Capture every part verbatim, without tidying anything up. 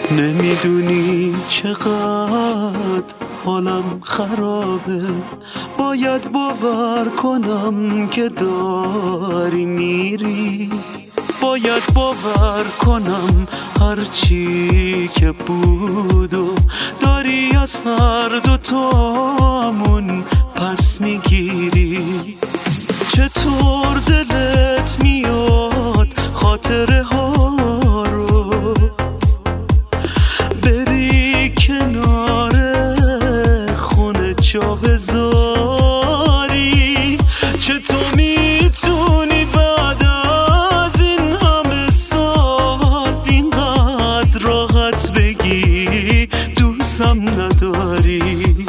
نمیدونی چقدر حالم خرابه، باید باور کنم که داری میری، باید باور کنم هرچی که بود و داری از هر دوتامون پس میگیری. چطور دلت میاد خاطره ها رو بری کنار خونه جا بذاری؟ چطور میتونی بعد از این همه سال اینقدر راحت بگی دوستم نداری؟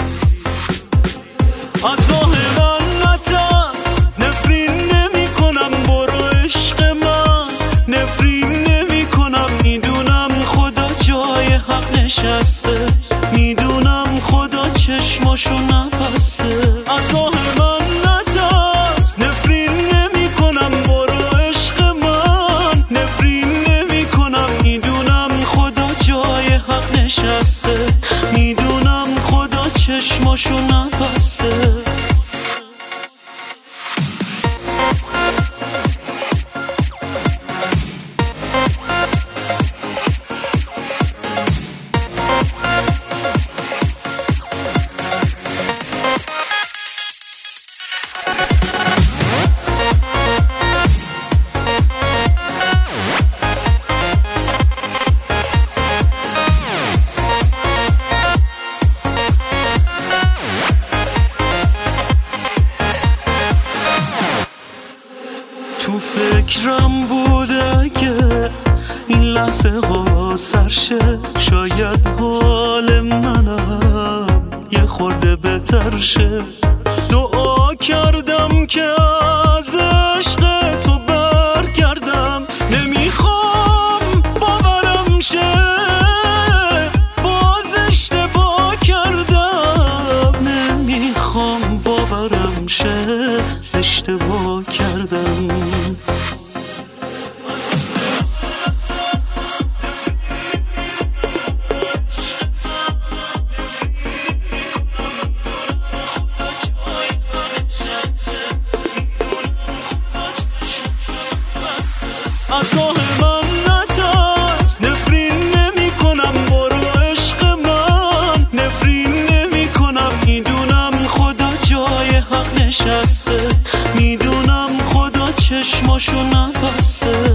از آه من نترس، نفرین نمی کنم، برو عشق من، نفرین نمی کنم. میدونم خدا جای حق نشسته، میدونم خدا چشماشو نبسته. از آه من نترس، نفرین نمی کنم، برو عشق من، نفرین نمی کنم. میدونم خدا جای حق نشسته، میدونم خدا چشماشو نبسته. تو فکرم بوده اگه این لحظه ها سرشه، شاید حال منم یه خورده بهتر شه. دعا کردم که از عشق تو برگردم، نمیخوام باورم شه باز اشتباه کردم، نمیخوام باورم شه اشتباه کردم. از آه من نترس، نفرین نمی کنم، برو عشق من، نفرین نمی کنم. میدونم خدا جای حق نشسته، میدونم خدا چشماشو نبسته.